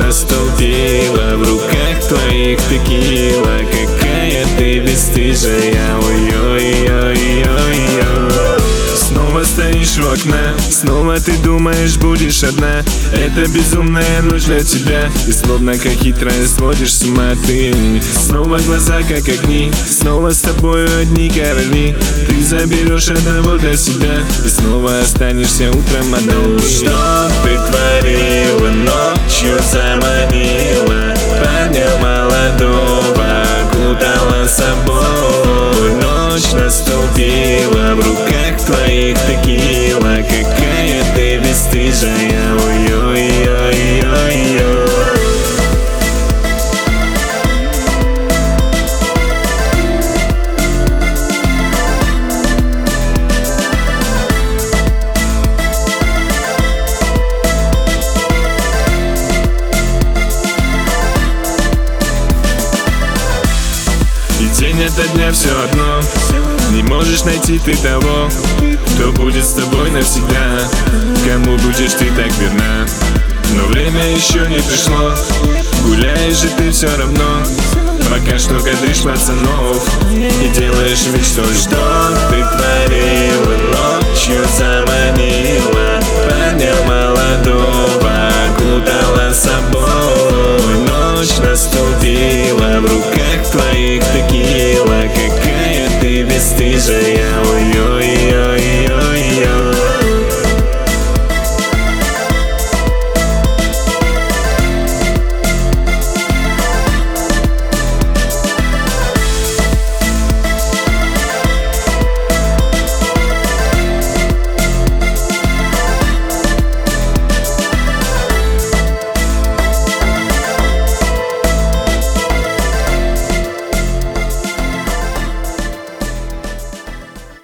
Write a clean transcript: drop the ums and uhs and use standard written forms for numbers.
наступила, в руках твоих текила. Какая ты бесстыжая, ой-ой-ой-ой-ой. Снова стоишь у окна, снова ты думаешь, будешь одна. Это безумная ночь для тебя, и словно как хитрая сводишь с ума ты. Снова глаза как огни, снова с тобою одни короли. Ты заберешь одного для себя, и снова останешься утром одной. Что ты творила, ночью заманила парня молодого, окутала собой. Ночь наступила, в руках твоих текила. Какая ты бесстыжая, ой-ой-ой-ой-ой. И день ото дня все одно, не можешь найти ты того, кто будет с тобой навсегда, кому будешь ты так верна. Но время еще не пришло, гуляешь же ты все равно, пока что кадришь пацанов и делаешь вид, что ты творила, ночью заманила